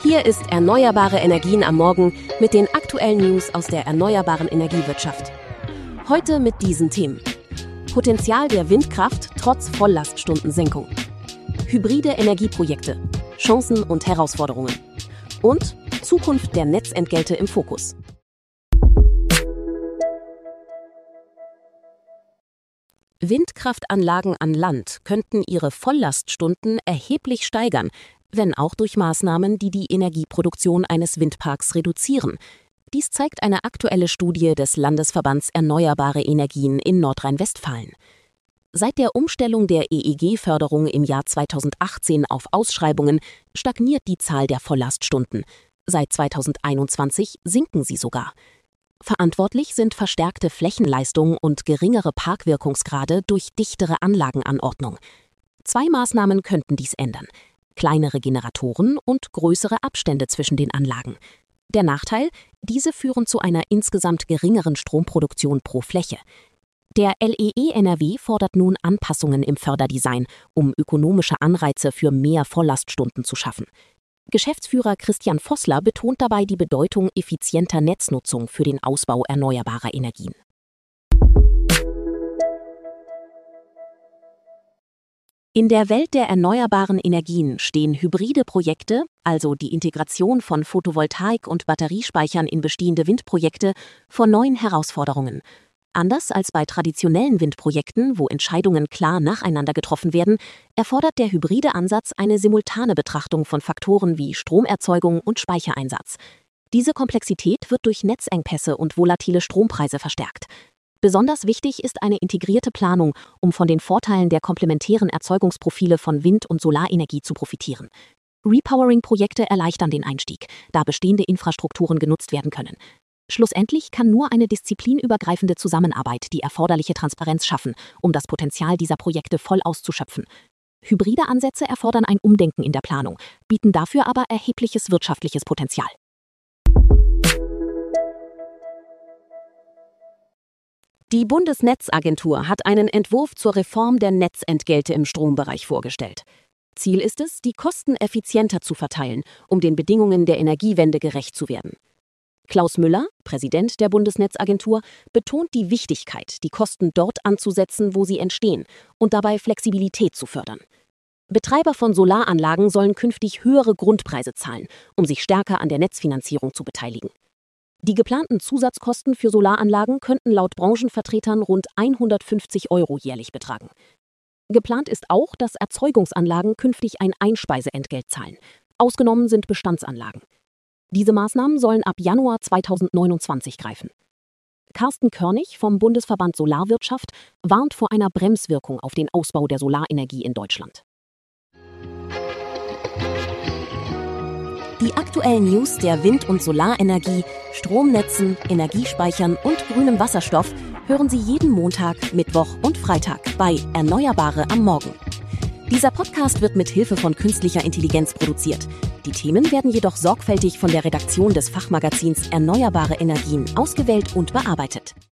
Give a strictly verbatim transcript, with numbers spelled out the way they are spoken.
Hier ist Erneuerbare Energien am Morgen mit den aktuellen News aus der erneuerbaren Energiewirtschaft. Heute mit diesen Themen: Potenzial der Windkraft trotz Volllaststundensenkung, hybride Energieprojekte, Chancen und Herausforderungen und Zukunft der Netzentgelte im Fokus. Windkraftanlagen an Land könnten ihre Volllaststunden erheblich steigern, wenn auch durch Maßnahmen, die die Energieproduktion eines Windparks reduzieren. Dies zeigt eine aktuelle Studie des Landesverbands Erneuerbare Energien in Nordrhein-Westfalen. Seit der Umstellung der E E G-Förderung im Jahr zweitausendachtzehn auf Ausschreibungen stagniert die Zahl der Volllaststunden. Seit zweitausendeinundzwanzig sinken sie sogar. Verantwortlich sind verstärkte Flächenleistung und geringere Parkwirkungsgrade durch dichtere Anlagenanordnung. Zwei Maßnahmen könnten dies ändern: kleinere Generatoren und größere Abstände zwischen den Anlagen. Der Nachteil: diese führen zu einer insgesamt geringeren Stromproduktion pro Fläche. Der L E E N R W fordert nun Anpassungen im Förderdesign, um ökonomische Anreize für mehr Volllaststunden zu schaffen. Geschäftsführer Christian Vossler betont dabei die Bedeutung effizienter Netznutzung für den Ausbau erneuerbarer Energien. In der Welt der erneuerbaren Energien stehen hybride Projekte, also die Integration von Photovoltaik und Batteriespeichern in bestehende Windprojekte, vor neuen Herausforderungen. Anders als bei traditionellen Windprojekten, wo Entscheidungen klar nacheinander getroffen werden, erfordert der hybride Ansatz eine simultane Betrachtung von Faktoren wie Stromerzeugung und Speichereinsatz. Diese Komplexität wird durch Netzengpässe und volatile Strompreise verstärkt. Besonders wichtig ist eine integrierte Planung, um von den Vorteilen der komplementären Erzeugungsprofile von Wind- und Solarenergie zu profitieren. Repowering-Projekte erleichtern den Einstieg, da bestehende Infrastrukturen genutzt werden können. Schlussendlich kann nur eine disziplinübergreifende Zusammenarbeit die erforderliche Transparenz schaffen, um das Potenzial dieser Projekte voll auszuschöpfen. Hybride Ansätze erfordern ein Umdenken in der Planung, bieten dafür aber erhebliches wirtschaftliches Potenzial. Die Bundesnetzagentur hat einen Entwurf zur Reform der Netzentgelte im Strombereich vorgestellt. Ziel ist es, die Kosten effizienter zu verteilen, um den Bedingungen der Energiewende gerecht zu werden. Klaus Müller, Präsident der Bundesnetzagentur, betont die Wichtigkeit, die Kosten dort anzusetzen, wo sie entstehen, und dabei Flexibilität zu fördern. Betreiber von Solaranlagen sollen künftig höhere Grundpreise zahlen, um sich stärker an der Netzfinanzierung zu beteiligen. Die geplanten Zusatzkosten für Solaranlagen könnten laut Branchenvertretern rund hundertfünfzig Euro jährlich betragen. Geplant ist auch, dass Erzeugungsanlagen künftig ein Einspeiseentgelt zahlen. Ausgenommen sind Bestandsanlagen. Diese Maßnahmen sollen ab Januar zweitausendneunundzwanzig greifen. Carsten Körnig vom Bundesverband Solarwirtschaft warnt vor einer Bremswirkung auf den Ausbau der Solarenergie in Deutschland. Die aktuellen News der Wind- und Solarenergie, Stromnetzen, Energiespeichern und grünem Wasserstoff hören Sie jeden Montag, Mittwoch und Freitag bei Erneuerbare am Morgen. Dieser Podcast wird mit Hilfe von künstlicher Intelligenz produziert. Die Themen werden jedoch sorgfältig von der Redaktion des Fachmagazins Erneuerbare Energien ausgewählt und bearbeitet.